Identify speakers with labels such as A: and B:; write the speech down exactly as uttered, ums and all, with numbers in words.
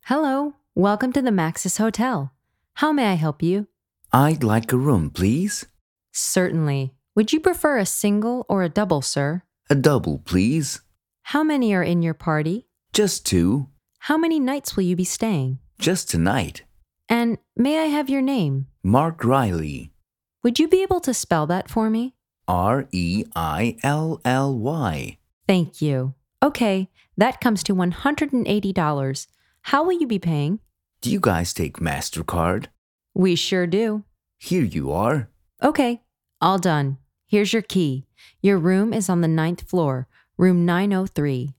A: Hello, welcome to the Maxis Hotel. How may I help you?
B: I'd like a room, please.
A: Certainly. Would you prefer a single or a double, sir?
B: A double, please.
A: How many are in your party?
B: Just two.
A: How many nights will you be staying?
B: Just tonight.
A: And may I have your name?
B: Mark Riley.
A: Would you be able to spell that for me?
B: R E I L L Y.
A: Thank you. Okay, that comes to one hundred eighty dollars. How will you be paying?
B: Do you guys take MasterCard?
A: We sure do.
B: Here you are.
A: Okay, all done. Here's your key. Your room is on the ninth floor, room nine oh three.